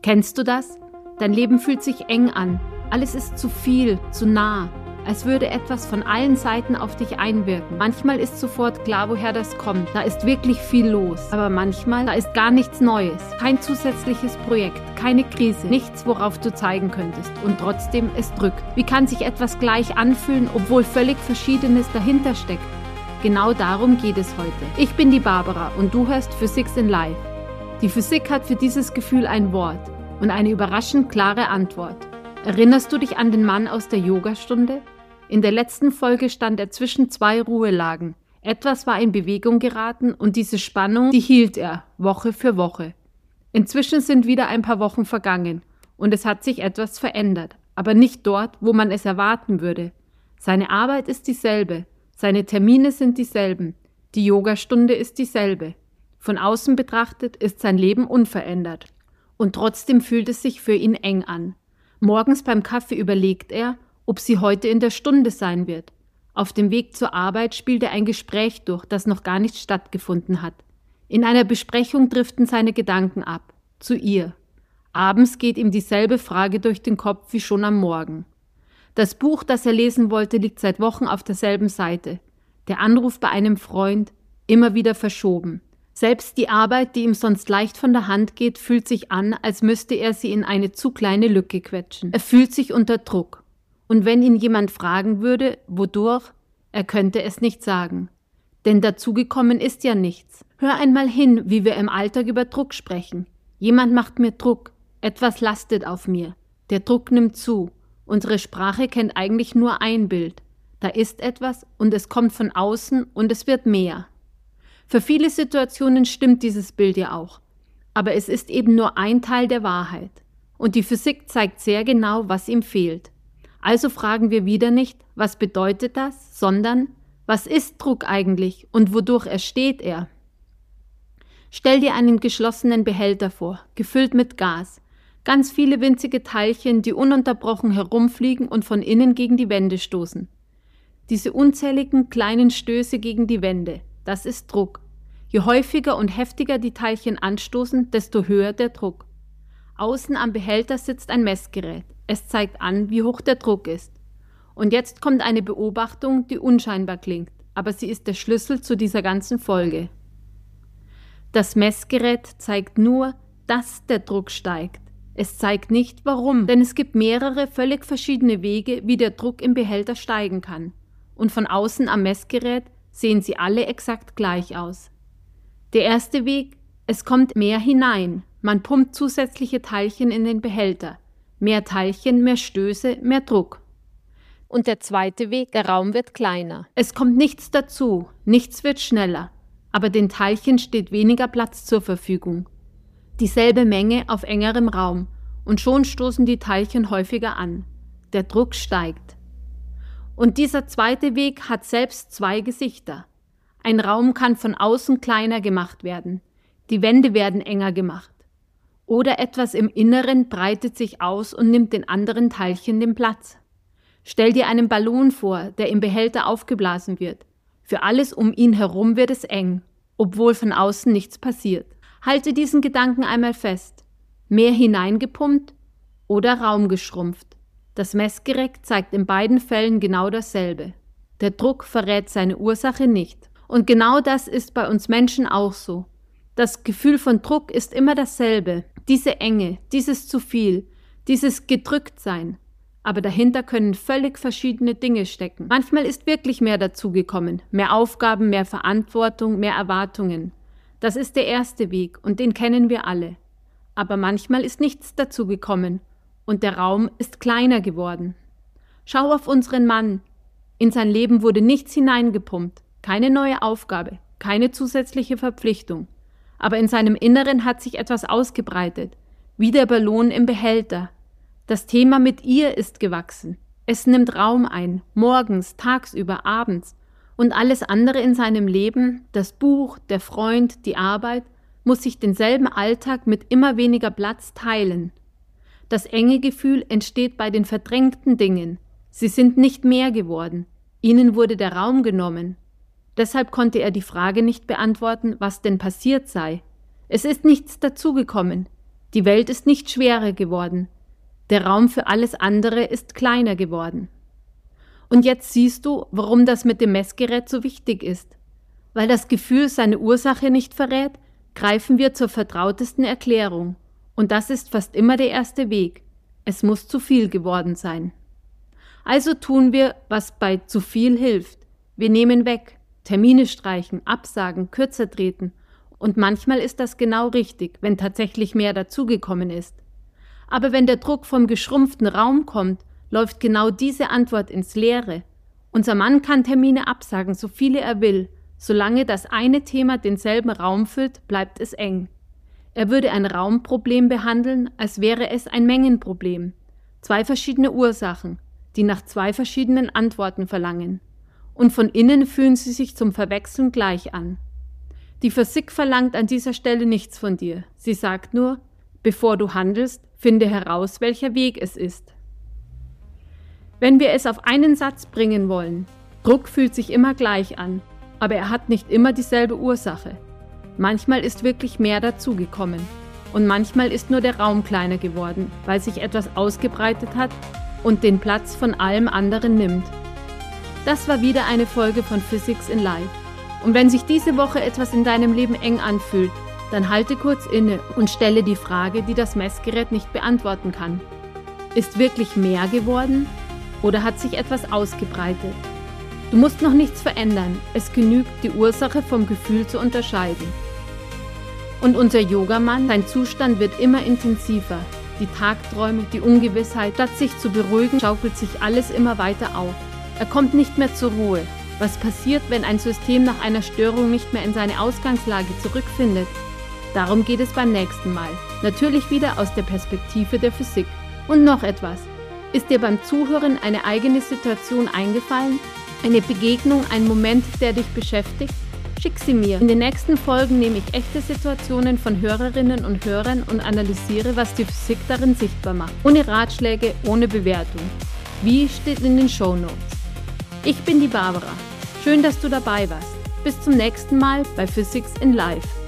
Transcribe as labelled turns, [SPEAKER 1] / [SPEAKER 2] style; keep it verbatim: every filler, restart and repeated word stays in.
[SPEAKER 1] Kennst du das? Dein Leben fühlt sich eng an. Alles ist zu viel, zu nah. Als würde etwas von allen Seiten auf dich einwirken. Manchmal ist sofort klar, woher das kommt. Da ist wirklich viel los. Aber manchmal, da ist gar nichts Neues. Kein zusätzliches Projekt, keine Krise, nichts, worauf du zeigen könntest. Und trotzdem, es drückt. Wie kann sich etwas gleich anfühlen, obwohl völlig Verschiedenes dahinter steckt? Genau darum geht es heute. Ich bin die Barbara und du hörst Physics in Life. Die Physik hat für dieses Gefühl ein Wort und eine überraschend klare Antwort. Erinnerst du dich an den Mann aus der Yogastunde? In der letzten Folge stand er zwischen zwei Ruhelagen. Etwas war in Bewegung geraten und diese Spannung, die hielt er, Woche für Woche. Inzwischen sind wieder ein paar Wochen vergangen und es hat sich etwas verändert, aber nicht dort, wo man es erwarten würde. Seine Arbeit ist dieselbe, seine Termine sind dieselben, die Yogastunde ist dieselbe. Von außen betrachtet ist sein Leben unverändert. Und trotzdem fühlt es sich für ihn eng an. Morgens beim Kaffee überlegt er, ob sie heute in der Stunde sein wird. Auf dem Weg zur Arbeit spielt er ein Gespräch durch, das noch gar nicht stattgefunden hat. In einer Besprechung driften seine Gedanken ab, zu ihr. Abends geht ihm dieselbe Frage durch den Kopf wie schon am Morgen. Das Buch, das er lesen wollte, liegt seit Wochen auf derselben Seite. Der Anruf bei einem Freund, immer wieder verschoben. Selbst die Arbeit, die ihm sonst leicht von der Hand geht, fühlt sich an, als müsste er sie in eine zu kleine Lücke quetschen. Er fühlt sich unter Druck. Und wenn ihn jemand fragen würde, wodurch, er könnte es nicht sagen. Denn dazugekommen ist ja nichts. Hör einmal hin, wie wir im Alltag über Druck sprechen. Jemand macht mir Druck, etwas lastet auf mir. Der Druck nimmt zu. Unsere Sprache kennt eigentlich nur ein Bild. Da ist etwas und es kommt von außen und es wird mehr. Für viele Situationen stimmt dieses Bild ja auch. Aber es ist eben nur ein Teil der Wahrheit. Und die Physik zeigt sehr genau, was ihm fehlt. Also fragen wir wieder nicht, was bedeutet das, sondern, was ist Druck eigentlich und wodurch entsteht er? Stell dir einen geschlossenen Behälter vor, gefüllt mit Gas. Ganz viele winzige Teilchen, die ununterbrochen herumfliegen und von innen gegen die Wände stoßen. Diese unzähligen kleinen Stöße gegen die Wände, das ist Druck. Je häufiger und heftiger die Teilchen anstoßen, desto höher der Druck. Außen am Behälter sitzt ein Messgerät. Es zeigt an, wie hoch der Druck ist. Und jetzt kommt eine Beobachtung, die unscheinbar klingt, aber sie ist der Schlüssel zu dieser ganzen Folge. Das Messgerät zeigt nur, dass der Druck steigt. Es zeigt nicht, warum, denn es gibt mehrere völlig verschiedene Wege, wie der Druck im Behälter steigen kann. Und von außen am Messgerät sehen sie alle exakt gleich aus. Der erste Weg, es kommt mehr hinein. Man pumpt zusätzliche Teilchen in den Behälter. Mehr Teilchen, mehr Stöße, mehr Druck. Und der zweite Weg, der Raum wird kleiner. Es kommt nichts dazu, nichts wird schneller, aber den Teilchen steht weniger Platz zur Verfügung. Dieselbe Menge auf engerem Raum und schon stoßen die Teilchen häufiger an. Der Druck steigt. Und dieser zweite Weg hat selbst zwei Gesichter. Ein Raum kann von außen kleiner gemacht werden. Die Wände werden enger gemacht. Oder etwas im Inneren breitet sich aus und nimmt den anderen Teilchen den Platz. Stell dir einen Ballon vor, der im Behälter aufgeblasen wird. Für alles um ihn herum wird es eng, obwohl von außen nichts passiert. Halte diesen Gedanken einmal fest. Mehr hineingepumpt oder Raum geschrumpft. Das Messgerät zeigt in beiden Fällen genau dasselbe. Der Druck verrät seine Ursache nicht. Und genau das ist bei uns Menschen auch so. Das Gefühl von Druck ist immer dasselbe. Diese Enge, dieses zu viel, dieses Gedrücktsein. Aber dahinter können völlig verschiedene Dinge stecken. Manchmal ist wirklich mehr dazugekommen. Mehr Aufgaben, mehr Verantwortung, mehr Erwartungen. Das ist der erste Weg und den kennen wir alle. Aber manchmal ist nichts dazugekommen und der Raum ist kleiner geworden. Schau auf unseren Mann. In sein Leben wurde nichts hineingepumpt. Keine neue Aufgabe, keine zusätzliche Verpflichtung. Aber in seinem Inneren hat sich etwas ausgebreitet, wie der Ballon im Behälter. Das Thema mit ihr ist gewachsen. Es nimmt Raum ein, morgens, tagsüber, abends. Und alles andere in seinem Leben, das Buch, der Freund, die Arbeit, muss sich denselben Alltag mit immer weniger Platz teilen. Das enge Gefühl entsteht bei den verdrängten Dingen. Sie sind nicht mehr geworden. Ihnen wurde der Raum genommen. Deshalb konnte er die Frage nicht beantworten, was denn passiert sei. Es ist nichts dazugekommen. Die Welt ist nicht schwerer geworden. Der Raum für alles andere ist kleiner geworden. Und jetzt siehst du, warum das mit dem Messgerät so wichtig ist. Weil das Gefühl seine Ursache nicht verrät, greifen wir zur vertrautesten Erklärung. Und das ist fast immer der erste Weg. Es muss zu viel geworden sein. Also tun wir, was bei zu viel hilft. Wir nehmen weg, Termine streichen, absagen, kürzer treten. Und manchmal ist das genau richtig, wenn tatsächlich mehr dazugekommen ist. Aber wenn der Druck vom geschrumpften Raum kommt, läuft genau diese Antwort ins Leere. Unser Mann kann Termine absagen, so viele er will. Solange das eine Thema denselben Raum füllt, bleibt es eng. Er würde ein Raumproblem behandeln, als wäre es ein Mengenproblem. Zwei verschiedene Ursachen, die nach zwei verschiedenen Antworten verlangen. Und von innen fühlen sie sich zum Verwechseln gleich an. Die Physik verlangt an dieser Stelle nichts von dir. Sie sagt nur, bevor du handelst, finde heraus, welcher Weg es ist. Wenn wir es auf einen Satz bringen wollen, Druck fühlt sich immer gleich an, aber er hat nicht immer dieselbe Ursache. Manchmal ist wirklich mehr dazugekommen und manchmal ist nur der Raum kleiner geworden, weil sich etwas ausgebreitet hat und den Platz von allem anderen nimmt. Das war wieder eine Folge von Physics in Life. Und wenn sich diese Woche etwas in deinem Leben eng anfühlt, dann halte kurz inne und stelle die Frage, die das Messgerät nicht beantworten kann. Ist wirklich mehr geworden oder hat sich etwas ausgebreitet? Du musst noch nichts verändern, es genügt, die Ursache vom Gefühl zu unterscheiden. Und unser Yogamann, sein Zustand wird immer intensiver. Die Tagträume, die Ungewissheit, statt sich zu beruhigen, schaukelt sich alles immer weiter auf. Er kommt nicht mehr zur Ruhe. Was passiert, wenn ein System nach einer Störung nicht mehr in seine Ausgangslage zurückfindet? Darum geht es beim nächsten Mal. Natürlich wieder aus der Perspektive der Physik. Und noch etwas. Ist dir beim Zuhören eine eigene Situation eingefallen? Eine Begegnung, ein Moment, der dich beschäftigt? Schick sie mir. In den nächsten Folgen nehme ich echte Situationen von Hörerinnen und Hörern und analysiere, was die Physik darin sichtbar macht. Ohne Ratschläge, ohne Bewertung. Wie steht in den Shownotes. Ich bin die Barbara. Schön, dass du dabei warst. Bis zum nächsten Mal bei Physics in Life.